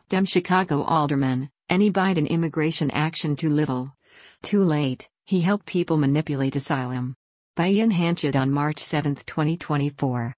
Dem Chicago alderman, any Biden immigration action too little? Too late, he helped people manipulate asylum. By Ian Hanchett on March 7, 2024.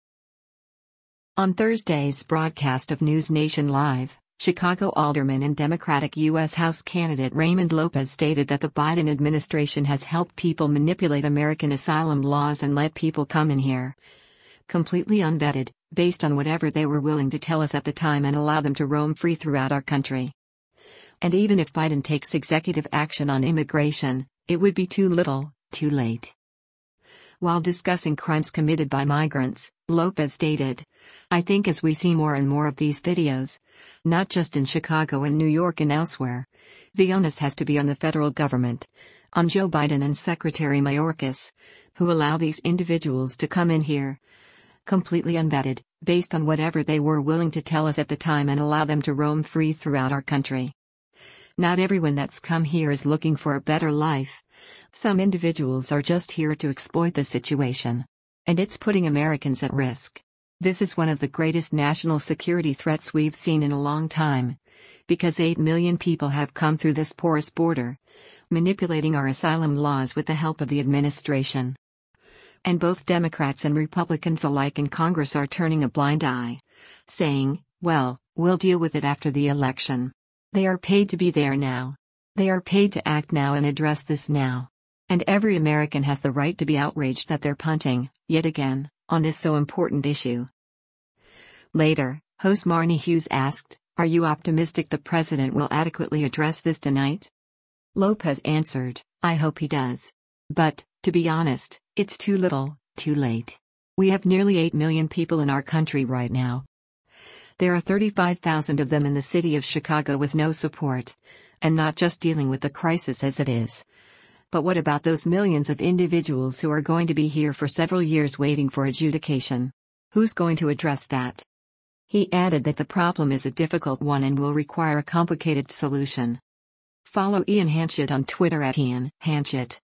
On Thursday's broadcast of News Nation Live, Chicago alderman and Democratic U.S. House candidate Raymond Lopez stated that the Biden administration has helped people manipulate American asylum laws and let people come in here completely unvetted, based on whatever they were willing to tell us at the time, and allow them to roam free throughout our country. And even if Biden takes executive action on immigration, it would be too little, too late. While discussing crimes committed by migrants, Lopez stated, "I think as we see more and more of these videos, not just in Chicago and New York and elsewhere, the onus has to be on the federal government, on Joe Biden and Secretary Mayorkas, who allow these individuals to come in here completely unvetted, based on whatever they were willing to tell us at the time, and allow them to roam free throughout our country. Not everyone that's come here is looking for a better life. Some individuals are just here to exploit the situation. And it's putting Americans at risk. This is one of the greatest national security threats we've seen in a long time, because 8 million people have come through this porous border, manipulating our asylum laws with the help of the administration. And both Democrats and Republicans alike in Congress are turning a blind eye, saying, well, we'll deal with it after the election. They are paid to be there now. They are paid to act now and address this now. And every American has the right to be outraged that they're punting, yet again, on this so important issue." Later, host Marnie Hughes asked, "Are you optimistic the president will adequately address this tonight?" Lopez answered, "I hope he does. But, to be honest, it's too little, too late. We have nearly 8 million people in our country right now. There are 35,000 of them in the city of Chicago with no support, and not just dealing with the crisis as it is. But what about those millions of individuals who are going to be here for several years waiting for adjudication? Who's going to address that?" He added that the problem is a difficult one and will require a complicated solution. Follow Ian Hanchett on Twitter at Ian Hanchett.